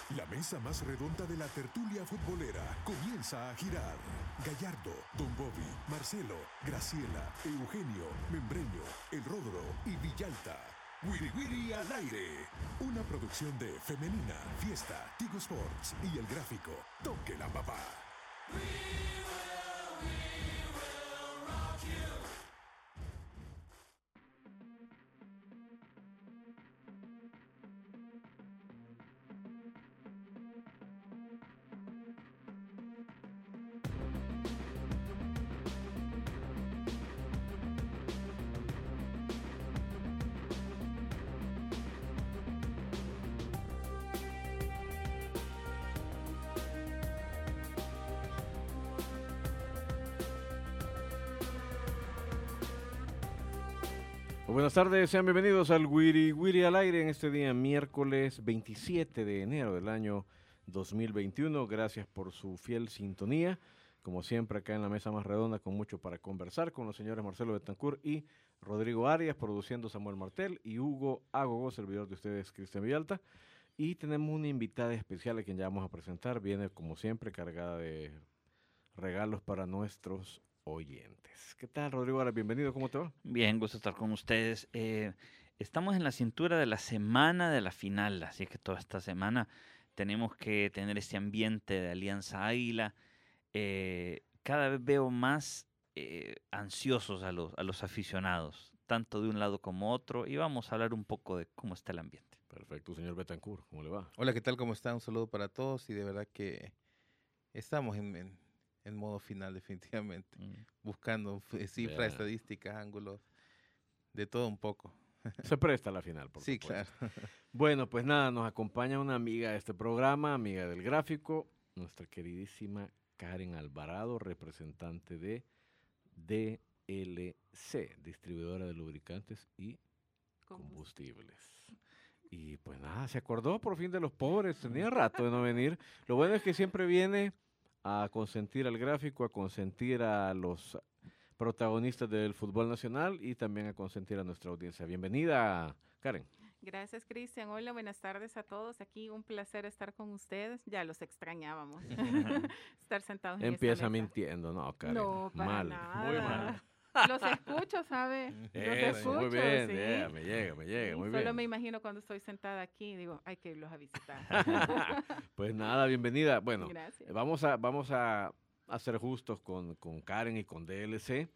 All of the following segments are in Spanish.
La mesa más redonda de la tertulia futbolera comienza a girar. Gallardo, Don Bobby, Marcelo, Graciela, Eugenio, Membreño, El Rodro y Villalta. Wiri Wiri al aire. Una producción de Femenina, Fiesta, Tigo Sports y El Gráfico. Toque la papá. Buenas tardes, sean bienvenidos al Wiri Wiri al aire en este día miércoles 27 de enero del año 2021. Gracias por su fiel sintonía. Como siempre acá en la mesa más redonda con mucho para conversar con los señores Marcelo Betancourt y Rodrigo Arias, produciendo Samuel Martel y Hugo Agogo, servidor de ustedes Cristian Villalta. Y tenemos una invitada especial a quien ya vamos a presentar. Viene como siempre cargada de regalos para nuestros oyentes. ¿Qué tal, Rodrigo? Ahora, bienvenido, ¿cómo te va? Bien, gusto estar con ustedes. Estamos en la cintura de la semana de la final, así que toda esta semana tenemos que tener este ambiente de Alianza Águila. Cada vez veo más ansiosos a los aficionados, tanto de un lado como otro, y vamos a hablar un poco de cómo está el ambiente. Perfecto, señor Betancourt, ¿cómo le va? Hola, ¿qué tal? ¿Cómo está? Un saludo para todos y de verdad que estamos en modo final definitivamente, buscando cifras, Bien. estadísticas, ángulos, de todo un poco. Se presta la final, por Sí, supuesto. claro. Bueno, pues nada, nos acompaña una amiga de este programa, amiga del gráfico, nuestra queridísima Karen Alvarado, representante de DLC, distribuidora de lubricantes y combustibles. Y pues nada, se acordó por fin de los pobres, tenía rato de no venir. Lo bueno es que siempre viene a consentir al gráfico, a consentir a los protagonistas del fútbol nacional y también a consentir a nuestra audiencia. Bienvenida, Karen. Gracias, Cristian. Hola, buenas tardes a todos. Aquí un placer estar con ustedes. Ya los extrañábamos. Estar sentados en Empieza esta mesa. mintiendo, no, Karen. No, para mal, nada. muy mal. Los escucho, ¿sabe? Los Eso, muy escucho, bien, sí. yeah, me llega, Sí, muy solo bien. me imagino cuando estoy sentada aquí, digo, hay que irlos a visitar. Pues nada, bienvenida. Bueno, Gracias. vamos a ser justos con Karen y con DLC.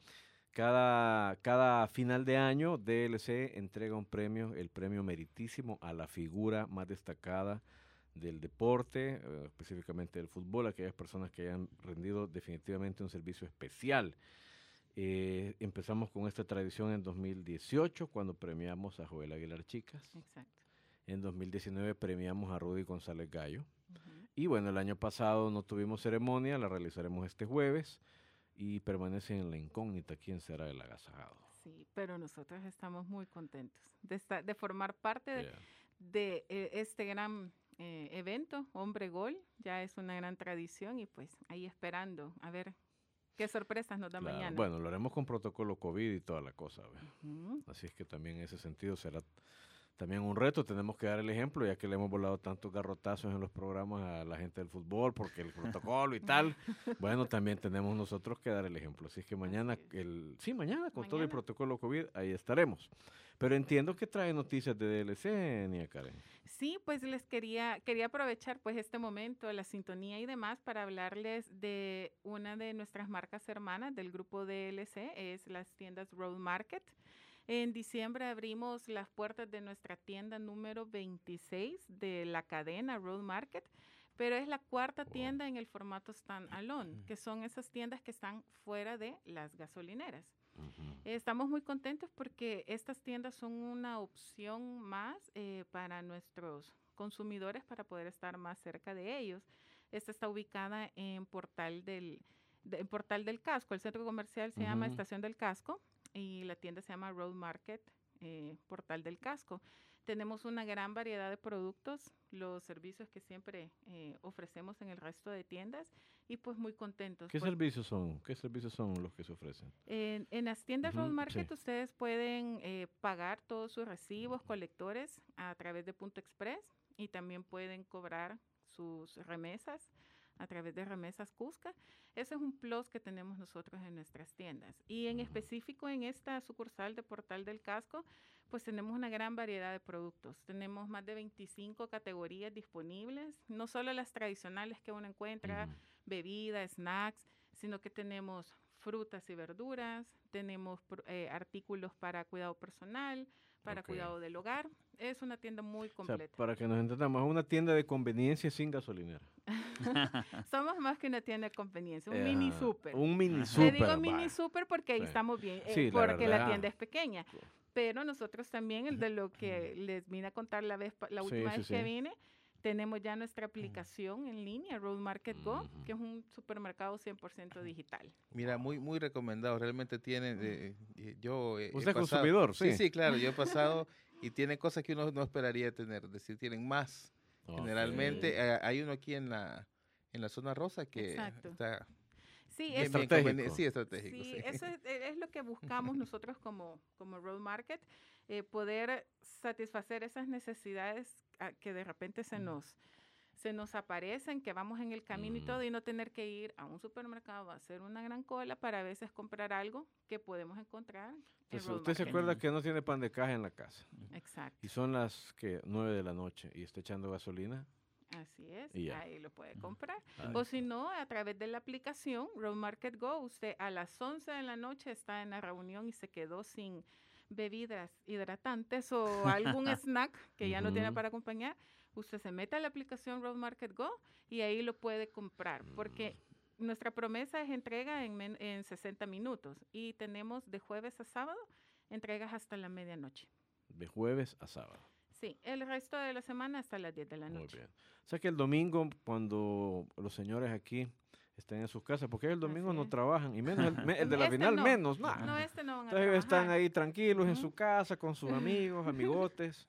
Cada final de año, DLC entrega un premio, el premio meritísimo a la figura más destacada del deporte, específicamente del fútbol, aquellas personas que hayan rendido definitivamente un servicio especial. Empezamos con esta tradición en 2018, cuando premiamos a Joel Aguilar Chicas. Exacto. En 2019 premiamos a Rudy González Gallo. Ujú. Y bueno, el año pasado no tuvimos ceremonia, la realizaremos este jueves. Y permanece en la incógnita quién será el agasajado. Sí, pero nosotros estamos muy contentos de formar parte Yeah. de este gran evento, Hombre Gol. Ya es una gran tradición y pues ahí esperando a ver qué sorpresas nos da Claro. mañana. Bueno, lo haremos con protocolo COVID y toda la cosa. ¿Ve? Ujú. Así es que también en ese sentido será también un reto. Tenemos que dar el ejemplo, ya que le hemos volado tantos garrotazos en los programas a la gente del fútbol, porque el protocolo y tal. Bueno, también tenemos nosotros que dar el ejemplo. Así es que mañana, Así es. mañana con todo el Mañana. protocolo COVID, ahí estaremos. Pero entiendo que trae noticias de DLC, Nia Karen. Sí, pues les quería aprovechar pues este momento, la sintonía y demás para hablarles de una de nuestras marcas hermanas del grupo DLC, es las tiendas Road Market. En diciembre abrimos las puertas de nuestra tienda número 26 de la cadena Road Market, pero es la cuarta Wow. tienda en el formato stand-alone, que son esas tiendas que están fuera de las gasolineras. Ujú. Estamos muy contentos porque estas tiendas son una opción más para nuestros consumidores para poder estar más cerca de ellos. Esta está ubicada en en Portal del Casco. El centro comercial se llama Ujú. Estación del Casco y la tienda se llama Road Market Portal del Casco. Tenemos una gran variedad de productos, los servicios que siempre ofrecemos en el resto de tiendas y pues muy contentos. ¿Qué servicios son? ¿Qué servicios son los que se ofrecen? En las tiendas Ujú, Road Market sí. ustedes pueden pagar todos sus recibos, colectores a través de Punto Express y también pueden cobrar sus remesas a través de Remesas Cusca. Ese es un plus que tenemos nosotros en nuestras tiendas. Y en específico en esta sucursal de Portal del Casco, pues tenemos una gran variedad de productos. Tenemos más de 25 categorías disponibles, no solo las tradicionales que uno encuentra, bebidas, snacks, sino que tenemos frutas y verduras, tenemos artículos para cuidado personal, para cuidado del hogar. Es una tienda muy completa. O sea, para que nos entendamos, es una tienda de conveniencia sin gasolinera. Somos más que una tienda de conveniencia, un mini super. Un mini Le super. digo mini super porque ahí estamos bien, porque la tienda es pequeña. Pero nosotros también, de lo que les vine a contar la última vez que vine, tenemos ya nuestra aplicación en línea, Road Market Go, que es un supermercado 100% digital. Mira, muy recomendado. Realmente tiene, yo he ¿Usted es pasado, consumidor? Sí. Sí, claro, yo he pasado y tiene cosas que uno no esperaría tener. Es decir, tienen más. Generalmente hay uno aquí en la zona rosa que está sí, bien estratégico. Sí, estratégico. Sí, Sí. eso es lo que buscamos nosotros como Road Market, poder satisfacer esas necesidades que de repente se nos aparecen, que vamos en el camino y todo, y no tener que ir a un supermercado a hacer una gran cola para a veces comprar algo que podemos encontrar. Entonces, usted se acuerda que no tiene pan de caja en la casa. Exacto. Y son las 9 de la noche y está echando gasolina. Así es, ahí lo puede comprar. Ahí O si no, a través de la aplicación Road Market Go, usted a las 11 de la noche está en la reunión y se quedó sin bebidas hidratantes o algún snack que ya no tiene para acompañar, usted se mete a la aplicación Road Market Go y ahí lo puede comprar, porque nuestra promesa es entrega en 60 minutos y tenemos de jueves a sábado entregas hasta la medianoche. De jueves a sábado. Sí, el resto de la semana hasta las 10 de la noche. Muy bien. O sea que el domingo, cuando los señores aquí estén en sus casas, porque el domingo no trabajan, y menos el de la final, no. menos, nada. No, este no van a Entonces trabajar. están ahí tranquilos en su casa con sus amigos, amigotes,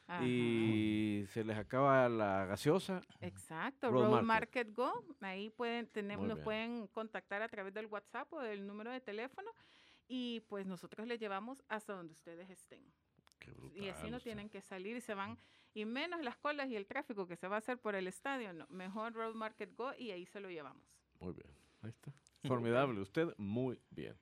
y se les acaba la gaseosa. Exacto, Road Road Market. Market Go, ahí nos pueden contactar a través del WhatsApp o del número de teléfono, y pues nosotros les llevamos hasta donde ustedes estén. Y así no tienen que salir y se van, y menos las colas y el tráfico que se va a hacer por el estadio, no, mejor Road Market Go y ahí se lo llevamos. Muy bien, ahí está. Formidable, usted muy bien.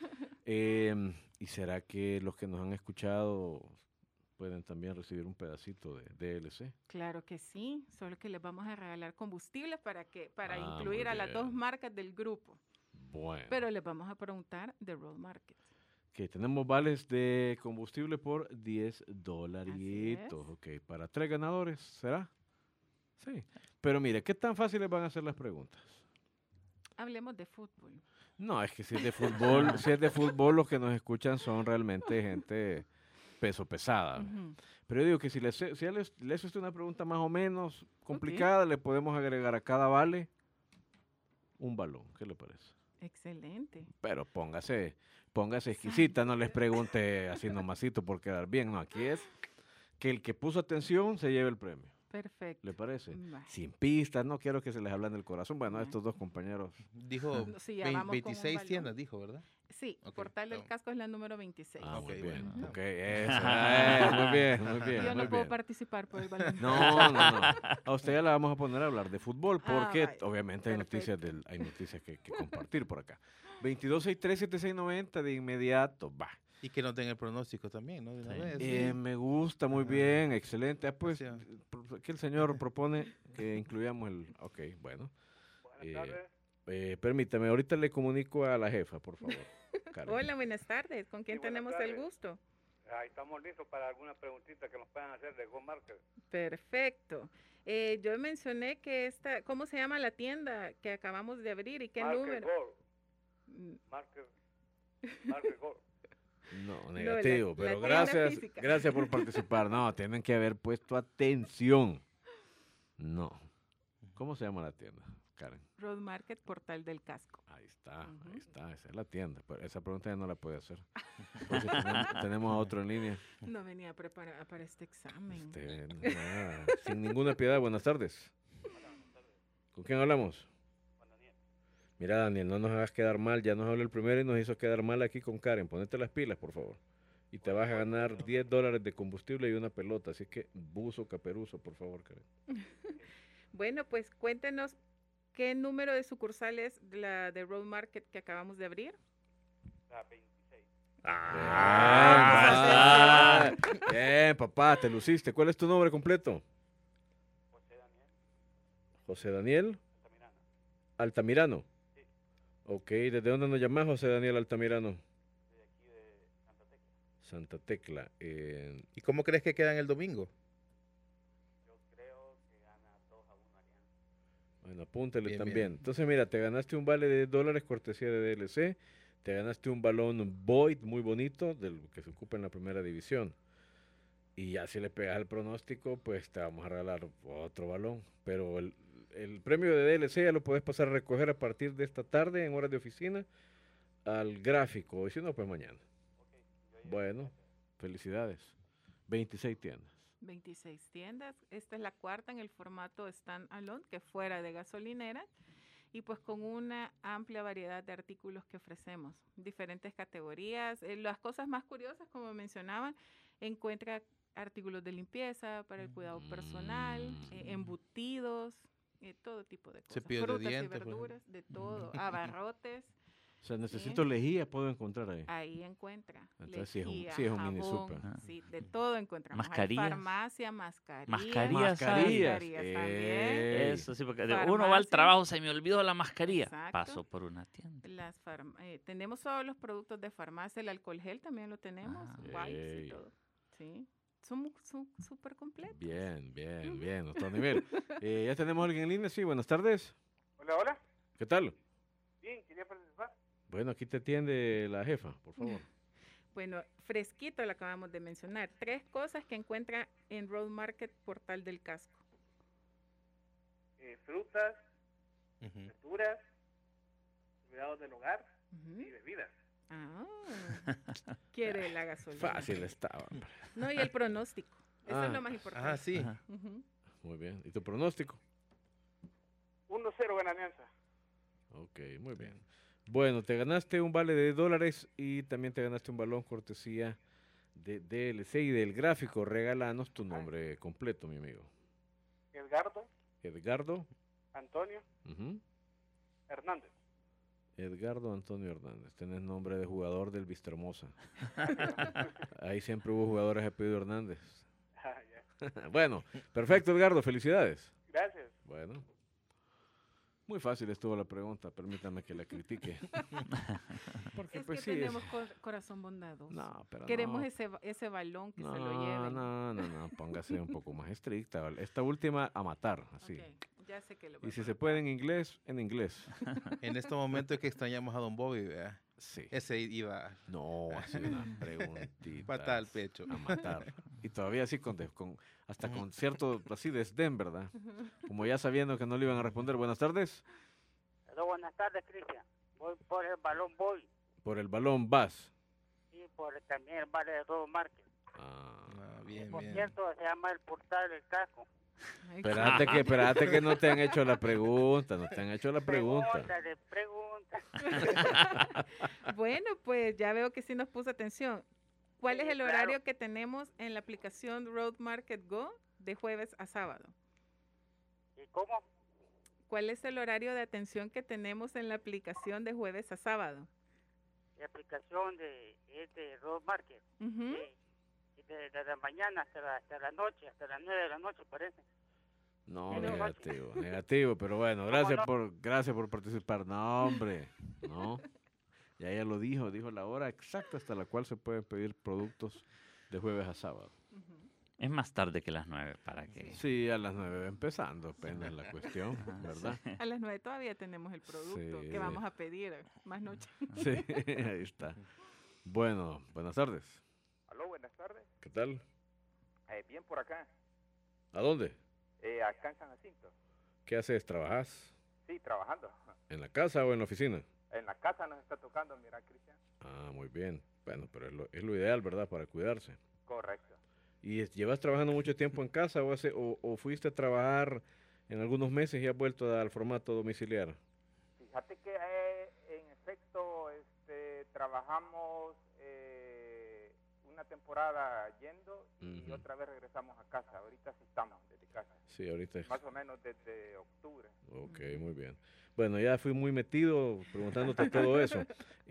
¿Y será que los que nos han escuchado pueden también recibir un pedacito de DLC? Claro que sí, solo que les vamos a regalar combustible para incluir a las dos marcas del grupo. Bueno. Pero les vamos a preguntar de Road Market. Que tenemos vales de combustible por $10. Ok, para 3 ganadores, ¿será? Sí. Pero mire, ¿qué tan fáciles van a ser las preguntas? Hablemos de fútbol. No, es que si es de fútbol, si es de fútbol, los que nos escuchan son realmente gente peso pesada. Pero yo digo que si le hace usted una pregunta más o menos complicada, le podemos agregar a cada vale un balón. ¿Qué le parece? Excelente. Pero póngase exquisita, no les pregunte así nomasito por quedar bien. No, aquí es que el que puso atención se lleve el premio. Perfecto. ¿Le parece? Bye. Sin pistas, no quiero que se les hablen del corazón. Bueno, estos dos compañeros. Dijo Sí, 26 tiendas, dijo, ¿verdad? Sí, Portal del Casco es la número 26. Ah, muy bien. Bueno. Ok, eso. Muy bien, muy bien. Yo no muy puedo bien. participar por el balón. No. A usted ya la vamos a poner a hablar de fútbol porque vaya. obviamente hay noticias que compartir por acá. 22637690 de inmediato, va. Y que no tenga el pronóstico también, ¿no? De una vez. Me gusta, muy bien, excelente. Ah, pues, Sí. que el señor propone que incluyamos el... Ok, bueno. Permítame, ahorita le comunico a la jefa, por favor. Karen. Hola, buenas tardes. ¿Con quién tenemos el gusto? Ahí estamos listos para alguna preguntita que nos puedan hacer de Go Market. Perfecto. Yo mencioné que ¿cómo se llama la tienda que acabamos de abrir y qué Market número? Gold. Market Gold. No, negativo, la pero tienda gracias, física. gracias por participar. No, tienen que haber puesto atención. No. ¿Cómo se llama la tienda, Karen? Road Market, Portal del Casco. Ahí está, esa es la tienda. Pero esa pregunta ya no la puede hacer. Porque tenemos a otro en línea. No venía preparada para este examen. Nada, sin ninguna piedad, buenas tardes. ¿Con quién hablamos? Mira, Daniel, no nos hagas quedar mal. Ya nos habló el primero y nos hizo quedar mal aquí con Karen. Ponete las pilas, por favor. Y te vas a ganar $10 de combustible y una pelota. Así que buzo, caperuzo, por favor, Karen. Bueno, pues cuéntenos qué número de sucursales la de Road Market que acabamos de abrir. La 26. Bien, papá, te luciste. ¿Cuál es tu nombre completo? José Daniel José Daniel Altamirano. Altamirano. Sí. Ok, ¿desde dónde nos llamas, José Daniel Altamirano? De aquí de Santa Tecla. Santa Tecla. ¿Y cómo crees que quedan el domingo? Yo creo que gana 2-1 Alianza. Bueno, apúntale Bien, también. bien. Entonces, mira, te ganaste un vale de $10 cortesía de DLC. Te ganaste un balón Void muy bonito, del que se ocupa en la primera división. Y ya si le pegas el pronóstico, pues te vamos a regalar otro balón. Pero el premio de DLC ya lo puedes pasar a recoger a partir de esta tarde en horas de oficina al gráfico. Y si no, pues mañana. Bueno, felicidades. 26 tiendas. 26 tiendas. Esta es la cuarta en el formato stand-alone, que fuera de gasolinera. Y pues con una amplia variedad de artículos que ofrecemos, diferentes categorías. Las cosas más curiosas, como mencionaban, encuentra artículos de limpieza para el cuidado personal, embutidos, todo tipo de cosas. Cepillos de Frutas dientes, y verduras, de todo, abarrotes. O sea, necesito lejía, puedo encontrar ahí. Ahí encuentra. Entonces sí es un lejía, mini jabón, super. sí, de todo encontramos. Mascarillas. Hay farmacia, mascarillas. Mascarillas, Mascarillas también. Eso sí, porque uno va al trabajo, se me olvidó la mascarilla. Exacto. Paso por una tienda. Tenemos todos los productos de farmacia, el alcohol gel también lo tenemos, wipes y Ey. todo. Sí, son súper completos. Bien, bien, bien, doctor Nivel. Ya tenemos a alguien en línea, sí, buenas tardes. Hola, hola. ¿Qué tal? Bien, quería participar. Bueno, aquí te atiende la jefa, por favor. Bueno, fresquito lo acabamos de mencionar. 3 cosas que encuentra en Road Market Portal del Casco. Frutas, Ujú. verduras, cuidados del hogar Ujú. y bebidas. Ah, quiere la gasolina. Fácil estaba, hombre. No, y el pronóstico. Eso es lo más importante. Ah, sí. Ajá. Ujú. Muy bien. ¿Y tu pronóstico? 1-0 gana Alianza. Ok, muy bien. Bueno, te ganaste un vale de $10 y también te ganaste un balón cortesía de DLC y del gráfico. Regálanos tu nombre completo, mi amigo. Edgardo Edgardo. Antonio Ujú. Hernández. Edgardo Antonio Hernández. Tienes nombre de jugador del Vistahermosa. Ahí siempre hubo jugadores de apellido Hernández. Ah, ya. Bueno, perfecto, Edgardo. Felicidades. Gracias. Bueno. Muy fácil estuvo la pregunta, permítame que la critique. Porque Es pues que sí, tenemos corazón bondadoso. no, pero Queremos no. ese balón que No, se lo lleven. no, póngase un poco más estricta. ¿Vale? Esta última a matar, así. Ok, ya sé que lo Y voy si a se anotar. puede en inglés, en inglés. En este momento es que extrañamos a Don Bobby, ¿verdad? Sí. Ese iba No, así una preguntita. patada al pecho. A matar. Y todavía así hasta con cierto así desdén, ¿verdad? Como ya sabiendo que no le iban a responder. Buenas tardes. Hola, buenas tardes, Cristian. Voy por el balón Por el balón vas. y por también el vale de Road Market. Ah, Bien, Por bien. cierto, se llama el portal del casco. Ay, espérate que no te han hecho la pregunta, Pregunta. Bueno, pues ya veo que sí nos puso atención. ¿Cuál Sí, es el claro. horario que tenemos en la aplicación Road Market Go de jueves a sábado? ¿Y cómo? ¿Cuál es el horario de atención que tenemos en la aplicación de jueves a sábado? La aplicación de Road Market. Ujú. Y de la mañana hasta la noche, hasta las 9 de la noche, parece. No, Pero- negativo, pero bueno, gracias por participar. No, hombre, no. Ya ella lo dijo la hora exacta hasta la cual se pueden pedir productos de jueves a sábado. Es más tarde que las 9 para que... Sí, a las 9 empezando, apenas la cuestión, ¿verdad? A las 9 todavía tenemos el producto Sí. que vamos a pedir más noche. Sí, ahí está. Bueno, buenas tardes. Aló, buenas tardes. ¿Qué tal? Bien por acá. ¿A dónde? Acá en San Jacinto. ¿Qué haces? ¿Trabajás? Sí, trabajando. ¿En la casa o en la oficina? En la casa nos está tocando, mira, Cristian. Ah, muy bien. Bueno, pero es lo ideal, ¿verdad? Para cuidarse. Correcto. ¿Y llevas trabajando mucho tiempo en casa o fuiste a trabajar en algunos meses y has vuelto al formato domiciliar? Fíjate que en efecto trabajamos una temporada yendo y Ujú. otra vez regresamos a casa. Ahorita sí estamos desde casa. Sí, ahorita es. Más o menos desde octubre. Ok, muy bien. Bueno, ya fui muy metido preguntándote todo eso.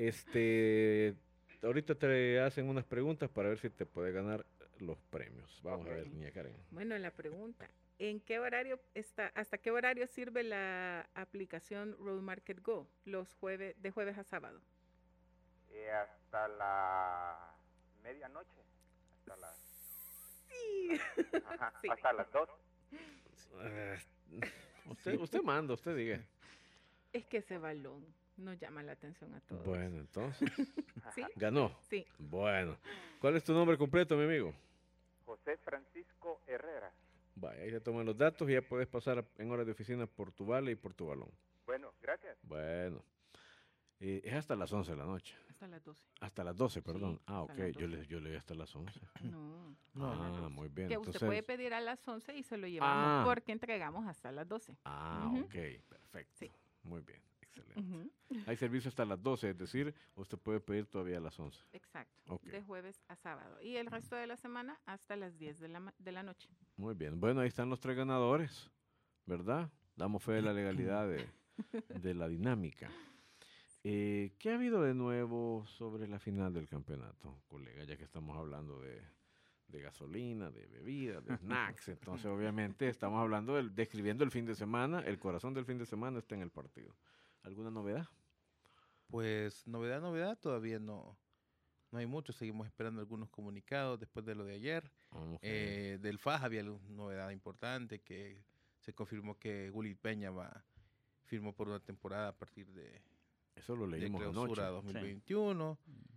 Ahorita te hacen unas preguntas para ver si te puede ganar los premios. Vamos a Ok. ver, niña Karen. Bueno, la pregunta, hasta qué horario sirve la aplicación Road Market Go de jueves a sábado? Hasta la medianoche. Hasta las, Sí. ajá, Sí. hasta las 2. Ah, usted manda, usted diga. Es que ese balón nos llama la atención a todos. Bueno, entonces, ¿Sí? ganó. Sí. Bueno, ¿cuál es tu nombre completo, mi amigo? José Francisco Herrera. Vaya, ahí se toman los datos y ya puedes pasar en horas de oficina por tu vale y por tu balón. Bueno, gracias. Bueno, es hasta las 11 de la noche. Hasta las 12. Hasta las 12, perdón. Sí, Ah, hasta ok, las yo 12. leí hasta las 11. No. Ah, muy bien. Que usted Entonces, puede pedir a las 11 y se lo llevamos porque entregamos hasta las 12. Ujú. ok, perfecto. Sí. Muy bien, excelente. Ujú. Hay servicio hasta las 12, es decir, usted puede pedir todavía a las 11. Exacto. Ok. De jueves a sábado. Y el resto de la semana hasta las 10 de la noche. Muy bien. Bueno, ahí están los 3 ganadores, ¿verdad? Damos fe de la legalidad de la dinámica. ¿Qué ha habido de nuevo sobre la final del campeonato, colega? Ya que estamos hablando de gasolina, de bebidas, de snacks. Entonces, obviamente, estamos hablando, describiendo el fin de semana. El corazón del fin de semana está en el partido. ¿Alguna novedad? Pues novedad, todavía no hay mucho. Seguimos esperando algunos comunicados después de lo de ayer. Ok. Del FAJ había una novedad importante que se confirmó que Gullit Peña firmó por una temporada a partir de Eso lo leímos clausura anoche. 2021.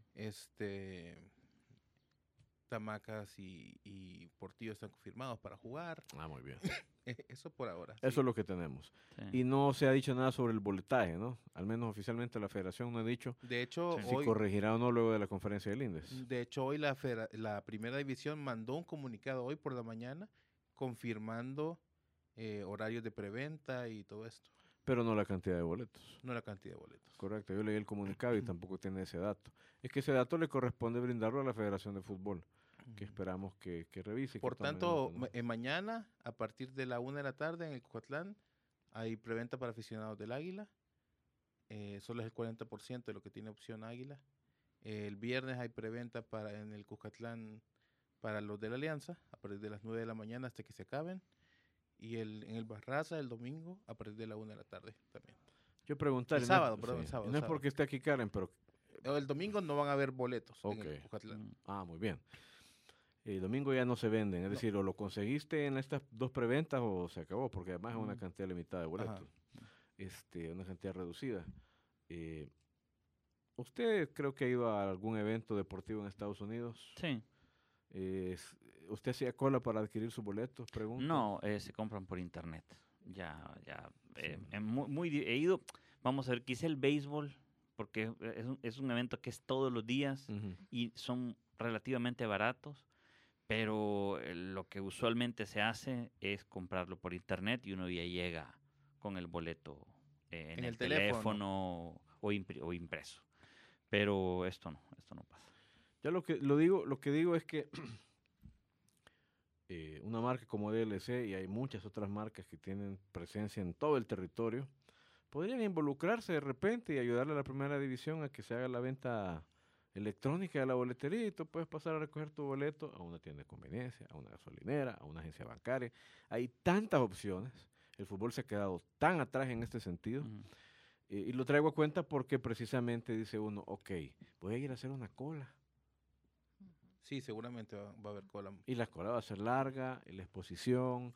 Tamacas y Portillo están confirmados para jugar. Ah, muy bien. Eso por ahora. Eso sí. es lo que tenemos. Sí. Y no se ha dicho nada sobre el boletaje, ¿no? Al menos oficialmente la federación no ha dicho De hecho, Sí. si hoy, corregirá o no luego de la conferencia del INDES. hoy la primera división mandó un comunicado hoy por la mañana confirmando horarios de preventa y todo esto. Pero no la cantidad de boletos. No la cantidad de boletos. Correcto, yo leí el comunicado y tampoco tiene ese dato. Es que ese dato le corresponde brindarlo a la Federación de Fútbol, que esperamos que revise. y que Por tome tanto, nota, ¿no? mañana, a partir de la 1 de la tarde en el Cucatlán, hay preventa para aficionados del Águila. Solo es el 40% de lo que tiene opción Águila. El viernes hay preventa en el Cuscatlán para los de la Alianza, a partir de las 9 de la mañana hasta que se acaben. Y en el Barraza el domingo, a partir de la 1 de la tarde también. Yo preguntaré. El sábado, perdón, el sábado, No es sábado. porque esté aquí Karen, pero... El domingo no van a haber boletos en Ok. el Cuscatlán. Mm. Ah, muy bien. El domingo ya no se venden, es No. decir, o lo conseguiste en estas 2 preventas o se acabó, porque además es una cantidad limitada de boletos. Ajá. Una cantidad reducida. ¿Usted creo que ha ido a algún evento deportivo en Estados Unidos? Sí. ¿Usted hacía cola para adquirir sus boletos? Pregunto. No, se compran por internet. Ya. He ido, vamos a ver, quise el béisbol, porque es un evento que es todos los días Ujú. y son relativamente baratos, pero lo que usualmente se hace es comprarlo por internet y uno ya llega con el boleto en En el el teléfono. teléfono o impreso. Pero esto no pasa. Ya lo que digo es que una marca como DLC, y hay muchas otras marcas que tienen presencia en todo el territorio, podrían involucrarse de repente y ayudarle a la primera división a que se haga la venta electrónica de la boletería, y tú puedes pasar a recoger tu boleto a una tienda de conveniencia, a una gasolinera, a una agencia bancaria. Hay tantas opciones. El fútbol se ha quedado tan atrás en este sentido. Ujú. Y lo traigo a cuenta porque precisamente dice uno, ok, voy a ir a hacer una cola. Sí, seguramente va a haber cola. Y la cola va a ser larga, y la exposición.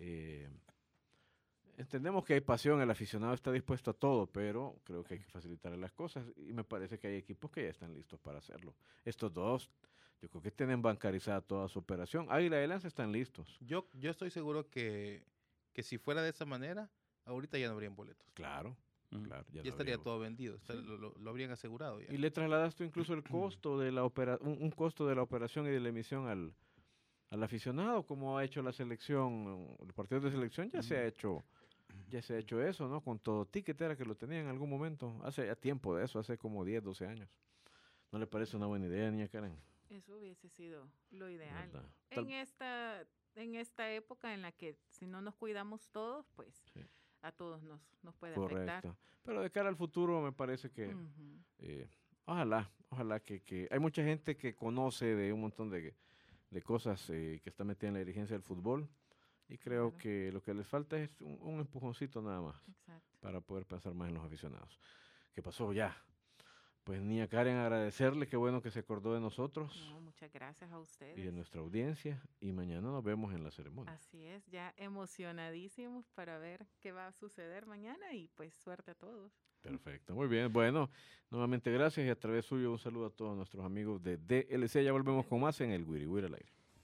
Entendemos que hay pasión, el aficionado está dispuesto a todo, pero creo que hay que facilitarle las cosas. Y me parece que hay equipos que ya están listos para hacerlo. Estos dos, yo creo que tienen bancarizada toda su operación. Águila de Lanza están listos. Yo estoy seguro que si fuera de esa manera, ahorita ya no habrían boletos. Claro, Ujú. claro. Ya lo estaría habríamos. todo vendido. O sea, lo habrían asegurado ya. Y le trasladas tú incluso el costo de la un costo de la operación y de la emisión al aficionado, como ha hecho la selección, el partido de selección ya se ha hecho eso, ¿no? Con todo ticket era que lo tenía en algún momento, hace ya tiempo de eso, hace como 10, 12 años. ¿No le parece una buena idea, niña Karen? Eso hubiese sido lo ideal. ¿verdad? En esta época en la que si no nos cuidamos todos, pues Sí. a todos nos puede afectar. Correcto. Pero de cara al futuro me parece que Ujú. ojalá que hay mucha gente que conoce de un montón de cosas que está metida en la dirigencia del fútbol y creo Claro. que lo que les falta es un empujoncito nada más Exacto. para poder pensar más en los aficionados. ¿Qué pasó ya? Pues Nia Karen, agradecerle, qué bueno que se acordó de nosotros No, muchas gracias a y de ustedes. nuestra audiencia y mañana nos vemos en la ceremonia. Así es, ya emocionadísimos para ver qué va a suceder mañana y pues suerte a todos. Perfecto, muy bien. Bueno, nuevamente gracias y a través suyo un saludo a todos nuestros amigos de DLC. Ya volvemos con más en el Wiri Wiri al aire.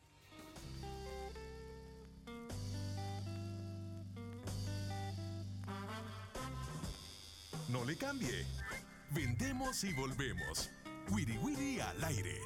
No le cambie. Vendemos y volvemos. Wiri Wiri al aire.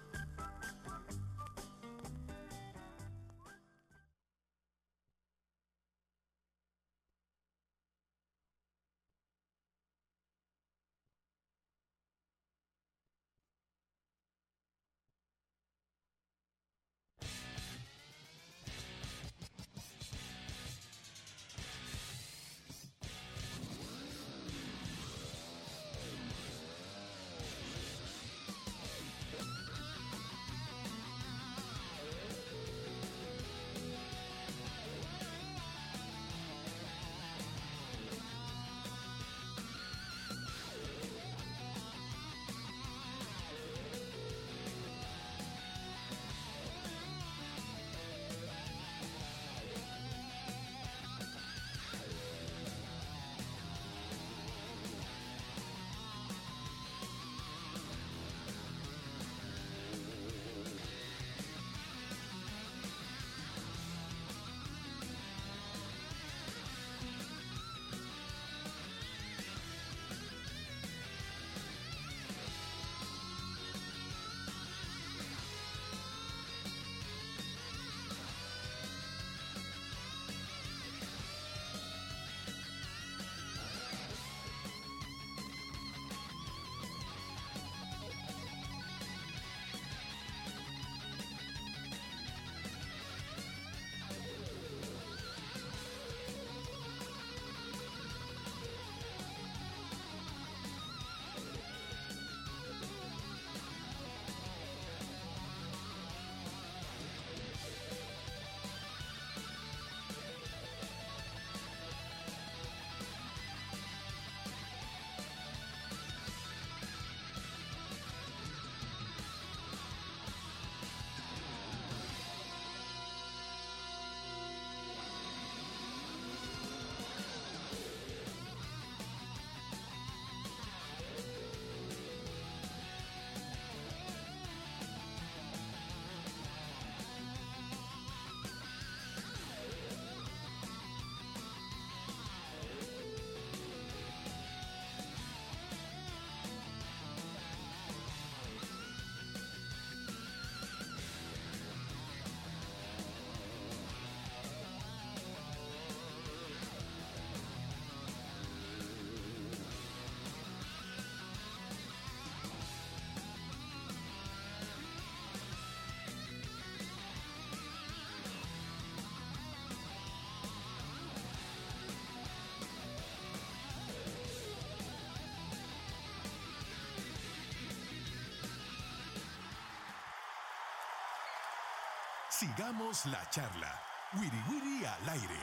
Sigamos la charla. Wiri Wiri al aire.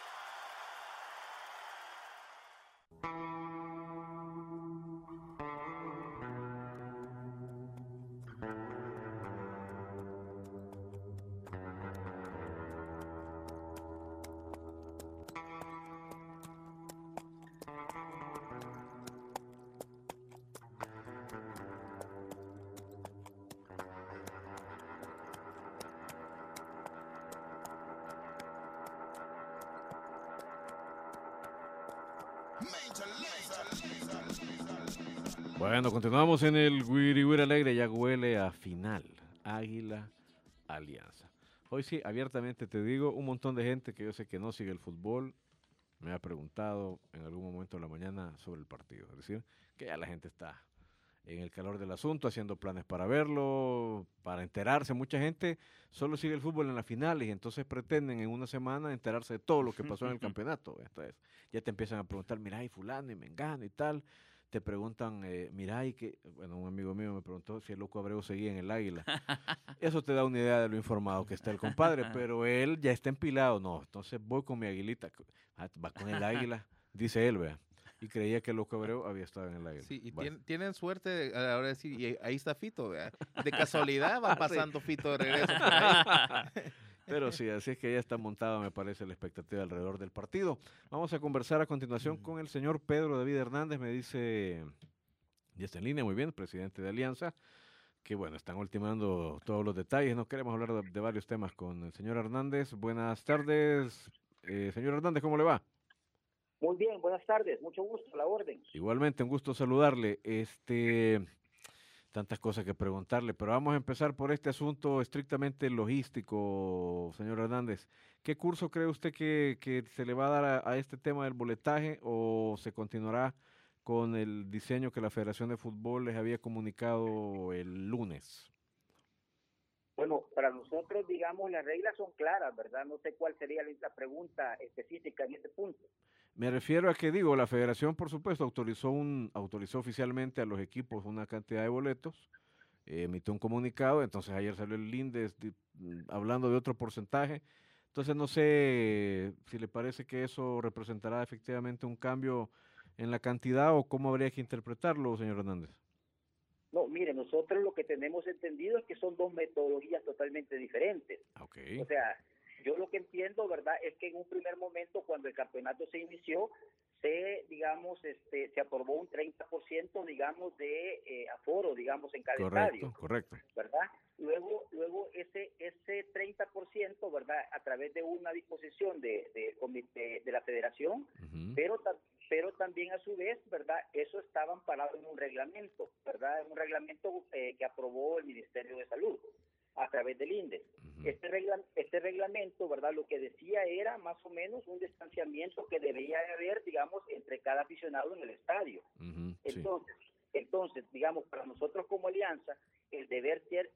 Bueno, continuamos en el Wiri Wiri Alegre, ya huele a final, Águila Alianza. Hoy sí, abiertamente te digo, un montón de gente que yo sé que no sigue el fútbol me ha preguntado en algún momento de la mañana sobre el partido. Es decir, que ya la gente está en el calor del asunto, haciendo planes para verlo, para enterarse. Mucha gente solo sigue el fútbol en las finales y entonces pretenden en una semana enterarse de todo lo que pasó en el campeonato. Entonces ya te empiezan a preguntar, mira, y fulano y mengano y tal. Te preguntan, mira, y que, bueno, un amigo mío me preguntó si el Loco Abreu seguía en el Águila. Eso te da una idea de lo informado que está el compadre, pero él ya está empilado. No, entonces voy con mi Aguilita. Va con el Águila, dice él, vea. Y creía que el Loco Abreu había estado en el Águila. Sí, y Bueno. tienen suerte ahora decir, y ahí está Fito, ¿verdad? De casualidad va pasando Fito de regreso por ahí. Pero sí, así es que ya está montada, me parece, la expectativa alrededor del partido. Vamos a conversar a continuación con el señor Pedro David Hernández, me dice, ya está en línea, muy bien, presidente de Alianza, que bueno, están ultimando todos los detalles, no queremos hablar de varios temas con el señor Hernández. Buenas tardes, señor Hernández, ¿cómo le va? Muy bien, buenas tardes, mucho gusto, a la orden. Igualmente, un gusto saludarle. Tantas cosas que preguntarle, pero vamos a empezar por este asunto estrictamente logístico, señor Hernández. ¿Qué curso cree usted que se le va a dar a este tema del boletaje o se continuará con el diseño que la Federación de Fútbol les había comunicado el lunes? Bueno, para nosotros, digamos, las reglas son claras, ¿verdad? No sé cuál sería la pregunta específica en este punto. Me refiero a que, digo, la Federación, por supuesto, autorizó oficialmente a los equipos una cantidad de boletos, emitió un comunicado, entonces ayer salió el INDES hablando de otro porcentaje. Entonces no sé si le parece que eso representará efectivamente un cambio en la cantidad o cómo habría que interpretarlo, señor Hernández. No, mire, nosotros lo que tenemos entendido es que son dos metodologías totalmente diferentes. Okay. O sea, yo lo que entiendo, ¿verdad?, es que en un primer momento, cuando el campeonato se inició, digamos, se aprobó un 30%, digamos, de aforo, digamos, en cada estadio. Correcto. ¿Verdad? Luego ese 30%, ¿verdad?, a través de una disposición de la federación, pero también a su vez, ¿verdad?, eso estaba amparado en un reglamento, ¿verdad?, en un reglamento que aprobó el Ministerio de Salud a través del INDES. Este reglamento, ¿verdad?, lo que decía era más o menos un distanciamiento que debería haber, digamos, entre cada aficionado en el estadio. Entonces, digamos, para nosotros como Alianza, el deber ser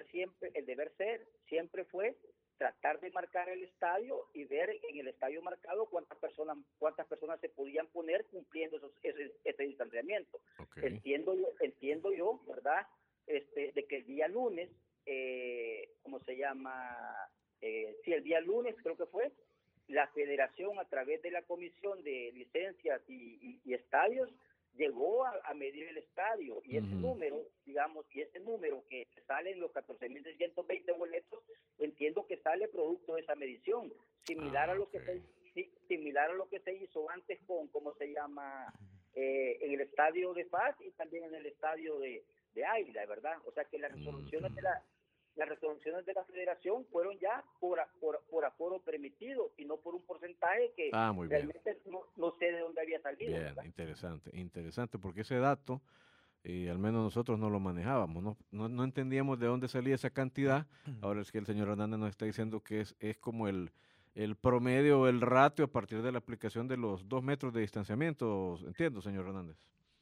siempre fue tratar de marcar el estadio y ver en el estadio marcado cuántas personas se podían poner cumpliendo ese distanciamiento. Okay. Entiendo yo, ¿verdad?, de que el día lunes, ¿cómo se llama? El día lunes creo que fue, la federación a través de la comisión de licencias y estadios llegó a medir el estadio y ese número, digamos, que sale en los 14.620 boletos, entiendo que sale producto de esa medición, similar a lo que se hizo antes con, ¿cómo se llama? En el estadio de Paz y también en el estadio de Águila, ¿verdad? O sea que las resoluciones de la federación fueron ya por aforo permitido y no por un porcentaje que realmente no sé de dónde había salido. Bien, ¿verdad? interesante, porque ese dato, al menos nosotros no lo manejábamos, no entendíamos de dónde salía esa cantidad. Ahora es que el señor Hernández nos está diciendo que es como el promedio, el ratio a partir de la aplicación de los 2 metros de distanciamiento, entiendo, señor Hernández.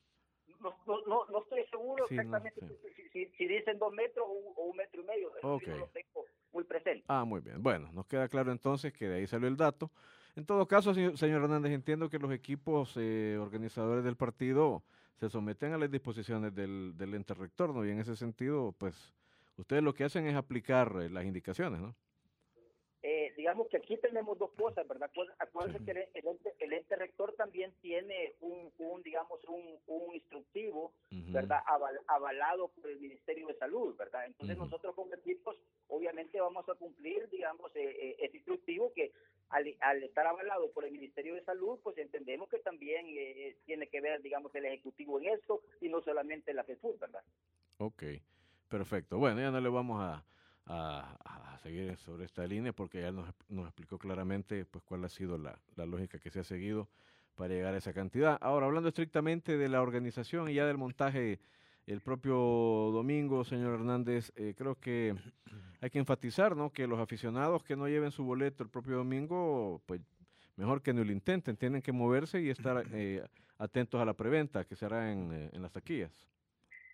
No estoy seguro exactamente si dicen 2 metros o 1,5 metros. Okay. Yo lo tengo muy presente. Muy bien. Bueno, nos queda claro entonces que de ahí salió el dato. En todo caso, señor Hernández, entiendo que los equipos organizadores del partido se someten a las disposiciones del ente rector, ¿no? Y en ese sentido, pues, ustedes lo que hacen es aplicar las indicaciones, ¿no? Digamos que aquí tenemos dos cosas, ¿verdad? Acuérdense que el ente rector también tiene un instructivo, ¿verdad? Avalado por el Ministerio de Salud, ¿verdad? Entonces nosotros como equipos obviamente vamos a cumplir, digamos, ese instructivo que al estar avalado por el Ministerio de Salud, pues entendemos que también tiene que ver, digamos, el Ejecutivo en esto y no solamente la FEFUT, ¿verdad? Ok, perfecto. Bueno, ya no le vamos a seguir sobre esta línea porque ya nos explicó claramente pues cuál ha sido la lógica que se ha seguido para llegar a esa cantidad. Ahora, hablando estrictamente de la organización y ya del montaje el propio domingo, señor Hernández, creo que hay que enfatizar, ¿no?, que los aficionados que no lleven su boleto el propio domingo, pues mejor que no lo intenten, tienen que moverse y estar atentos a la preventa que se hará en las taquillas.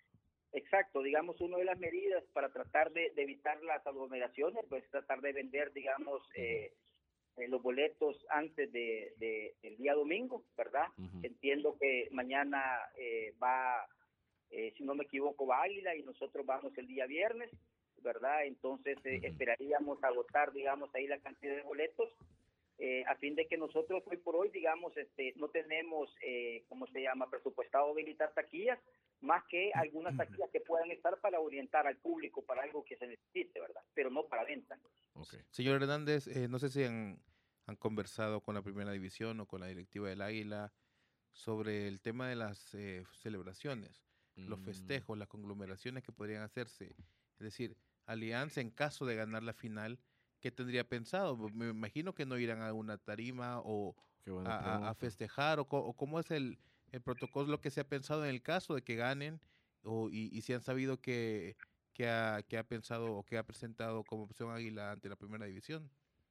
Exacto, digamos, una de las medidas para tratar de evitar las aglomeraciones, pues tratar de vender, digamos, los boletos antes del día domingo, ¿verdad? Entiendo que mañana va, si no me equivoco, va Águila y nosotros vamos el día viernes, ¿verdad? Entonces esperaríamos agotar, digamos, ahí la cantidad de boletos, a fin de que nosotros hoy por hoy, digamos, no tenemos, ¿cómo se llama?, presupuestado habilitar taquillas, más que algunas taquillas que puedan estar para orientar al público para algo que se necesite, ¿verdad? Pero no para venta. Okay. Señor Hernández, no sé si han conversado con la Primera División o con la directiva del Águila sobre el tema de las celebraciones, los festejos, las conglomeraciones que podrían hacerse. Es decir, Alianza, en caso de ganar la final, ¿qué tendría pensado? Me imagino que no irán a una tarima o a festejar, o cómo es el protocolo que se ha pensado en el caso de que ganen, y si han sabido que ha pensado o que ha presentado como opción Águila ante la Primera División.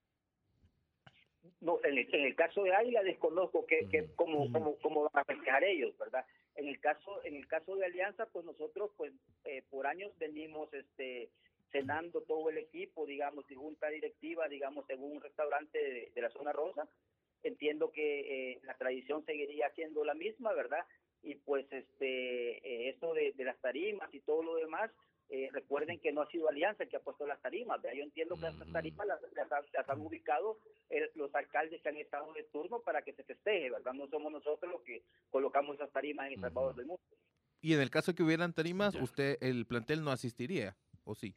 No, en el caso de Águila desconozco cómo van a festejar ellos, ¿verdad? En el caso de Alianza, pues nosotros pues por años venimos cenando todo el equipo, digamos, y junta directiva, digamos, en un restaurante de la zona rosa. Entiendo que la tradición seguiría siendo la misma, ¿verdad? Y pues esto de las tarimas y todo lo demás, recuerden que no ha sido Alianza el que ha puesto las tarimas, ¿verdad? Yo entiendo que estas tarimas las han ubicado los alcaldes que han estado de turno para que se festeje, ¿verdad? No somos nosotros los que colocamos esas tarimas en El Salvador del Mundo. Y en el caso que hubieran tarimas, el plantel no asistiría, ¿o sí?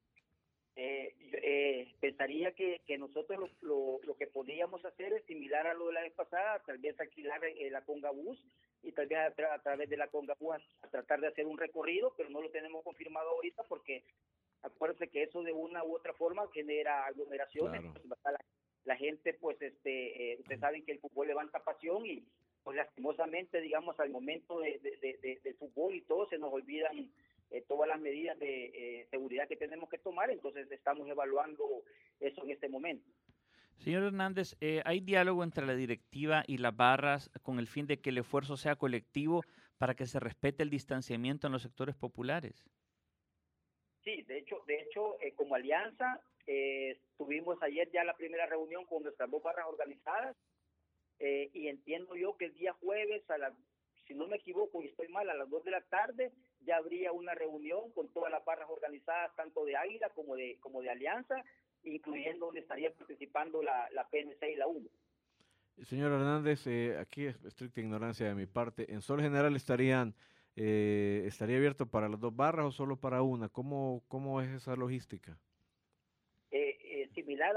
Pensaría que nosotros lo que podríamos hacer es similar a lo de la vez pasada, tal vez alquilar la Congabús y tal vez a través de la Congabús a tratar de hacer un recorrido, pero no lo tenemos confirmado ahorita porque acuérdense que eso de una u otra forma genera aglomeraciones. Claro. La gente, pues, ustedes saben que el fútbol levanta pasión y, pues, lastimosamente, digamos, al momento del fútbol y todo, se nos olvidan todas las medidas de seguridad que tenemos que tomar, entonces estamos evaluando eso en este momento. Señor Hernández, ¿hay diálogo entre la directiva y las barras con el fin de que el esfuerzo sea colectivo para que se respete el distanciamiento en los sectores populares? Sí, de hecho, como alianza, tuvimos ayer ya la primera reunión con nuestras dos barras organizadas, y entiendo yo que el día jueves si no me equivoco y estoy mal, a las 2 de la tarde ya habría una reunión con todas las barras organizadas, tanto de Águila como de Alianza, incluyendo donde estaría participando la PNC y la UNO. Señor Hernández, aquí es estricta ignorancia de mi parte. ¿En Sol General estaría abierto para las dos barras o solo para una? ¿Cómo es esa logística? Similar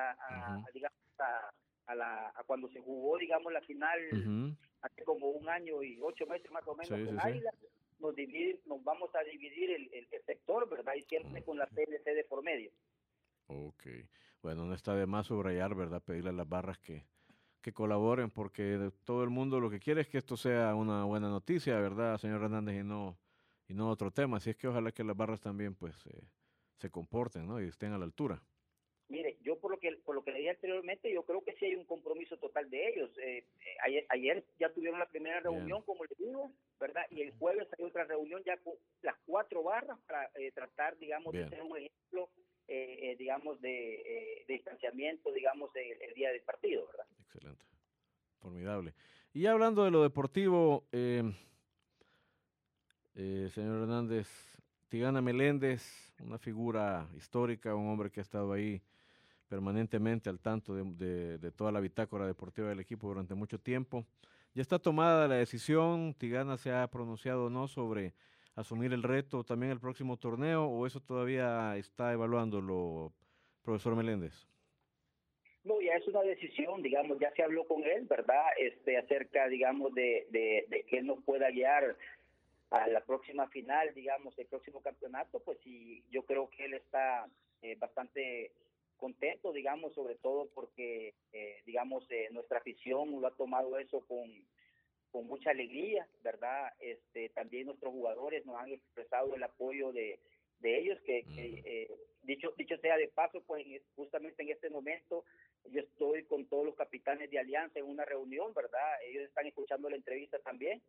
a cuando se jugó, digamos, la final hace como 1 año y 8 meses más o menos con Águila. Nos vamos a dividir el sector, ¿verdad? Y siempre con la PLC de por medio. Ok. Bueno, no está de más subrayar, ¿verdad? Pedirle a las barras que colaboren, porque todo el mundo lo que quiere es que esto sea una buena noticia, ¿verdad, señor Hernández? Y no otro tema. Así es que ojalá que las barras también, pues, se comporten, ¿no? Y estén a la altura. Mire, yo por lo que le dije anteriormente, yo creo que sí hay un compromiso total de ellos. Ayer ya tuvieron la primera reunión, como les digo, ¿verdad? Y el jueves hay otra reunión ya con las 4 barras para tratar, digamos, de ser un ejemplo, digamos, de distanciamiento, digamos, el día del partido, ¿verdad? Excelente. Formidable. Y ya hablando de lo deportivo, señor Hernández, Tigana Meléndez, una figura histórica, un hombre que ha estado ahí permanentemente al tanto de toda la bitácora deportiva del equipo durante mucho tiempo. Ya está tomada la decisión, Tigana se ha pronunciado o no sobre asumir el reto también el próximo torneo, o eso todavía está evaluándolo, profesor Meléndez. No, ya es una decisión, digamos, ya se habló con él, ¿verdad? Acerca, digamos, de que él nos pueda guiar a la próxima final, digamos, el próximo campeonato, pues sí, yo creo que él está bastante contento, digamos, sobre todo porque, digamos, nuestra afición lo ha tomado eso con mucha alegría, ¿verdad? También nuestros jugadores nos han expresado el apoyo de ellos, dicho sea de paso, pues justamente en este momento yo estoy con todos los capitanes de Alianza en una reunión, ¿verdad? Ellos están escuchando la entrevista también,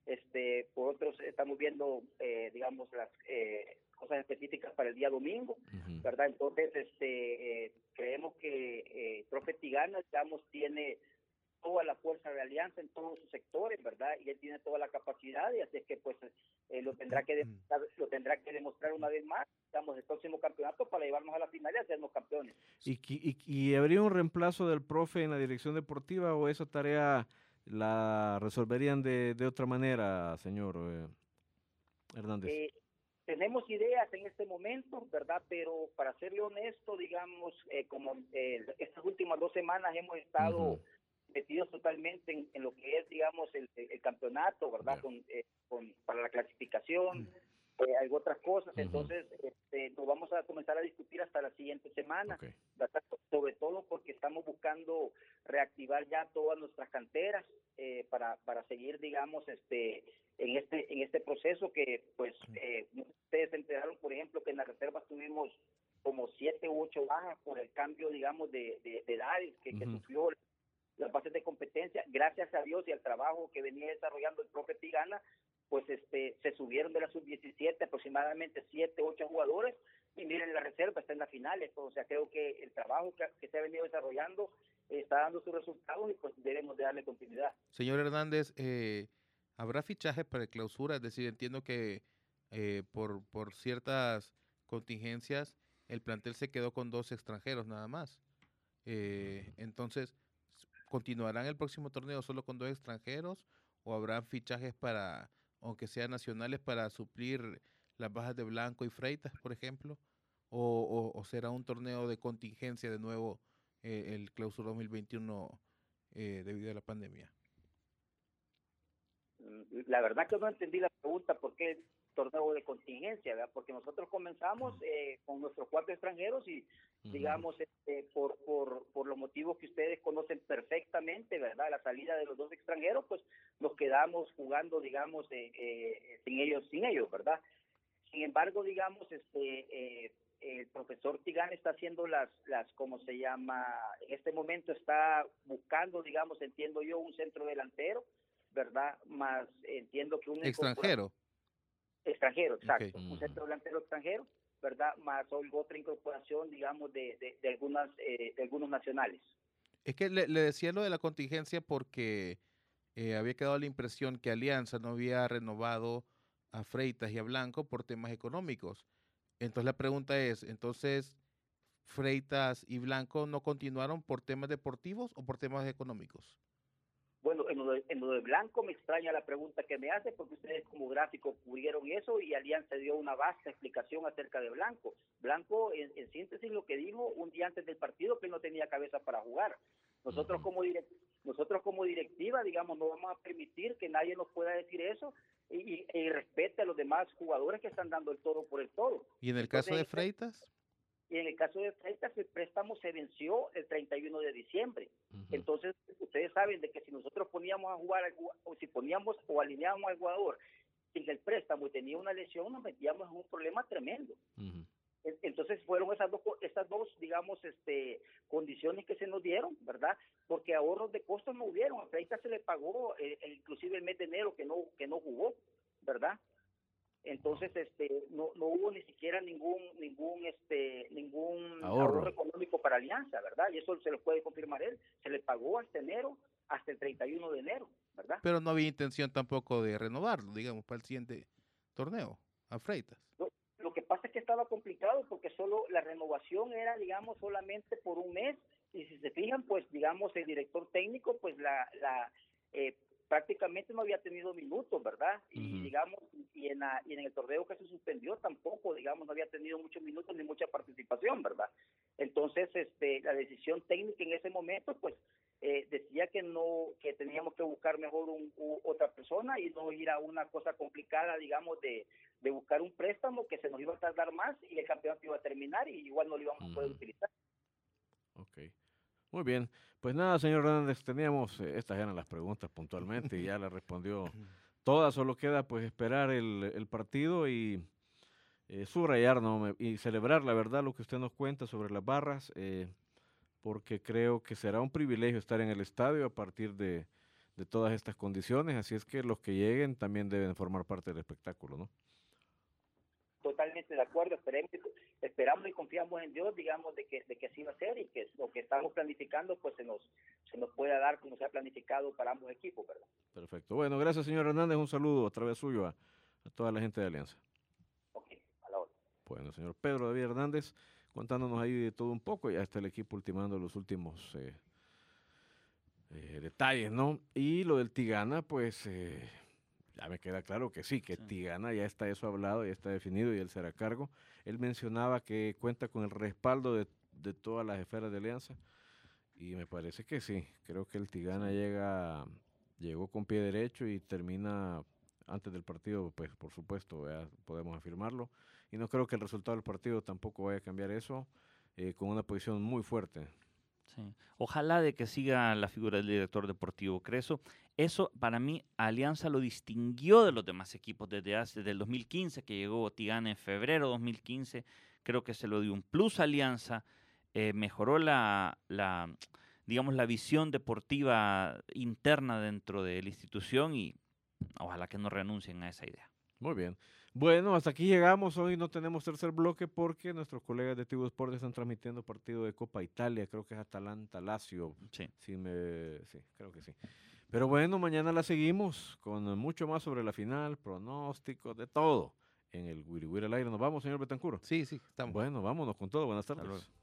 por otros estamos viendo, digamos, las cosas específicas para el día domingo, ¿verdad? Entonces, creemos que el profe Tigana, digamos, tiene toda la fuerza de Alianza en todos sus sectores, ¿verdad? Y él tiene toda la capacidad, y así es que pues lo tendrá que demostrar una vez más, digamos, el próximo campeonato para llevarnos a la final y hacernos campeones. ¿Y habría un reemplazo del profe en la dirección deportiva o esa tarea la resolverían de otra manera, señor Hernández? Tenemos ideas en este momento, ¿verdad? Pero para serle honesto, digamos, como estas últimas 2 semanas hemos estado metidos totalmente en lo que es, digamos, el campeonato, ¿verdad? Para la clasificación, hay otras cosas, entonces nos vamos a comenzar a discutir hasta la siguiente semana, ¿verdad? Sobre todo porque estamos buscando reactivar ya todas nuestras canteras para seguir, digamos, en este proceso que, pues, ustedes se enteraron, por ejemplo, que en la reserva tuvimos como 7 u 8 bajas por el cambio, digamos, de edades que sufrió las bases de competencia. Gracias a Dios y al trabajo que venía desarrollando el profe Tigana, pues se subieron de la sub-17 aproximadamente 7 u 8 jugadores, y miren, la reserva está en la final. O sea, creo que el trabajo que se ha venido desarrollando está dando sus resultados, y pues debemos de darle continuidad. Señor Hernández, ¿habrá fichajes para el clausura? Es decir, entiendo que por ciertas contingencias el plantel se quedó con 2 extranjeros nada más. Entonces, ¿continuarán el próximo torneo solo con 2 extranjeros o habrá fichajes para, aunque sean nacionales, para suplir las bajas de Blanco y Freitas, por ejemplo? ¿O será un torneo de contingencia de nuevo el clausura 2021 debido a la pandemia? La verdad que no entendí la pregunta, ¿por qué torneo de contingencia? ¿Verdad? Porque nosotros comenzamos con nuestros 4 extranjeros y, digamos, por los motivos que ustedes conocen perfectamente, ¿verdad? La salida de los 2 extranjeros, pues nos quedamos jugando, digamos, sin ellos, ¿verdad? Sin embargo, digamos, el profesor Tigana está haciendo las, ¿cómo se llama? En este momento está buscando, digamos, entiendo yo, un centro delantero, ¿verdad? Más entiendo que un extranjero, exacto, okay. Un centro delantero extranjero, ¿verdad? Más otra incorporación, digamos, de algunos nacionales. Es que le decía lo de la contingencia porque había quedado la impresión que Alianza no había renovado a Freitas y a Blanco por temas económicos. Entonces la pregunta es, ¿entonces Freitas y Blanco no continuaron por temas deportivos o por temas económicos? Bueno, en lo de Blanco me extraña la pregunta que me hace, porque ustedes como gráfico cubrieron eso y Alianza dio una vasta explicación acerca de Blanco. Blanco, en síntesis, lo que dijo un día antes del partido, que no tenía cabeza para jugar. Nosotros como directiva, digamos, no vamos a permitir que nadie nos pueda decir eso y respete a los demás jugadores que están dando el todo por el todo. ¿Y en el caso de Freitas? Y en el caso de Freitas, el préstamo se venció el 31 de diciembre. Entonces, ustedes saben de que si nosotros poníamos a jugar, o si poníamos o alineábamos al jugador en el préstamo y tenía una lesión, nos metíamos en un problema tremendo. Entonces, fueron esas dos, digamos, condiciones que se nos dieron, ¿verdad? Porque ahorros de costos no hubieron. A Freitas se le pagó inclusive el mes de enero que no jugó, ¿verdad? Entonces, no hubo ni siquiera ningún ahorro económico para Alianza, ¿verdad? Y eso se lo puede confirmar él. Se le pagó hasta enero, hasta el 31 de enero, ¿verdad? Pero no había intención tampoco de renovarlo, digamos, para el siguiente torneo, a Freitas. Lo que pasa es que estaba complicado porque solo la renovación era, digamos, solamente por un mes. Y si se fijan, pues, digamos, el director técnico, pues, prácticamente no había tenido minutos, ¿verdad? Y digamos, y en el torneo que se suspendió tampoco, digamos, no había tenido muchos minutos ni mucha participación, ¿verdad? Entonces, la decisión técnica en ese momento, pues, decía que teníamos que buscar mejor otra persona y no ir a una cosa complicada, digamos, de buscar un préstamo que se nos iba a tardar más y el campeonato iba a terminar y igual no lo íbamos a poder utilizar. Ok. Muy bien, pues nada, señor Hernández, teníamos estas eran las preguntas puntualmente y ya le respondió todas, solo queda pues esperar el partido y subrayar, ¿no? Y celebrar la verdad lo que usted nos cuenta sobre las barras, porque creo que será un privilegio estar en el estadio a partir de de todas estas condiciones, así es que los que lleguen también deben formar parte del espectáculo, ¿no? Totalmente de acuerdo, esperamos y confiamos en Dios, digamos, de que así va a ser y que lo que estamos planificando pues se nos pueda dar como se ha planificado para ambos equipos, ¿verdad? Perfecto. Bueno, gracias, señor Hernández. Un saludo a través suyo a toda la gente de Alianza. Ok, a la hora. Bueno, señor Pedro David Hernández, contándonos ahí de todo un poco. Ya está el equipo ultimando los últimos detalles, ¿no? Y lo del Tigana, pues ya me queda claro que sí, que Tigana ya está eso hablado, ya está definido y él será cargo. Él mencionaba que cuenta con el respaldo de todas las esferas de Alianza y me parece que sí. Creo que el Tigana llegó con pie derecho y termina antes del partido, pues por supuesto, ya podemos afirmarlo. Y no creo que el resultado del partido tampoco vaya a cambiar eso, con una posición muy fuerte. Sí. Ojalá de que siga la figura del director deportivo Creso. Eso para mí Alianza lo distinguió de los demás equipos desde el 2015, que llegó Tigana en febrero de 2015. Creo que se lo dio un plus a Alianza, mejoró digamos, la visión deportiva interna dentro de la institución y ojalá que no renuncien a esa idea. Muy bien. Bueno, hasta aquí llegamos. Hoy no tenemos tercer bloque porque nuestros colegas de Tigo Sport están transmitiendo partido de Copa Italia. Creo que es Atalanta-Lazio. Sí. Sí, creo que sí. Pero bueno, mañana la seguimos con mucho más sobre la final, pronósticos, de todo. En el Wiri Wiri al aire. ¿Nos vamos, señor Betancur? Sí, estamos. Bueno, vámonos con todo. Buenas tardes. Hasta luego.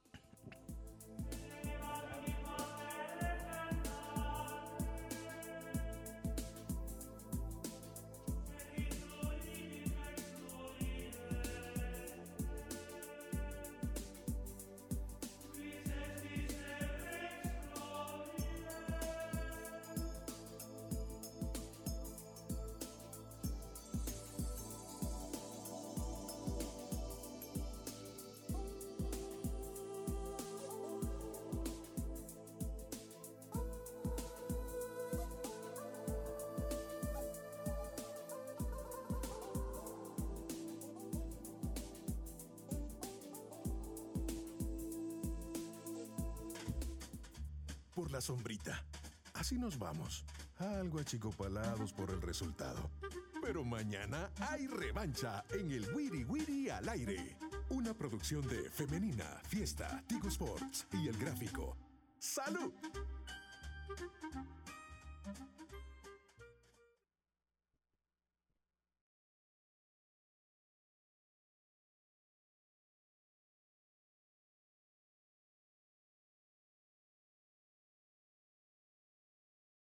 Por la sombrita. Así nos vamos. Algo achicopalados por el resultado. Pero mañana hay revancha en el Wiri Wiri al aire. Una producción de Femenina, Fiesta, Tigo Sports y El Gráfico. ¡Salud!